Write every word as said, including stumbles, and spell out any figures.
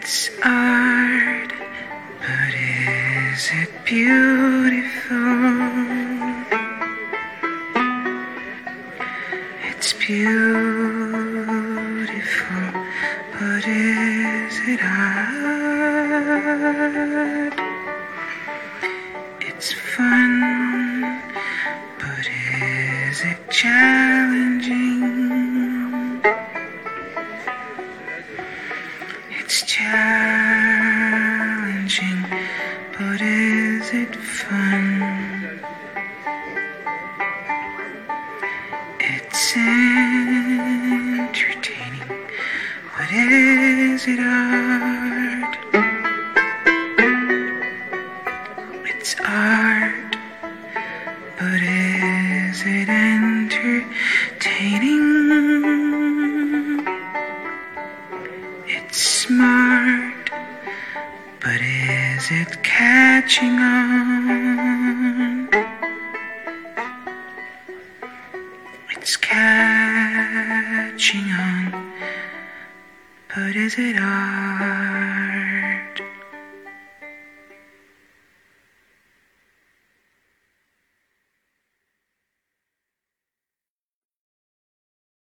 It's art, but is it beautiful? It's beautiful, but is it art? It's fun, but is it challenging? It's challenging, but is it fun? It's entertaining, but is it art? It's art, but is it entertaining? It's smart, but is it catching on? It's catching on, but is it art?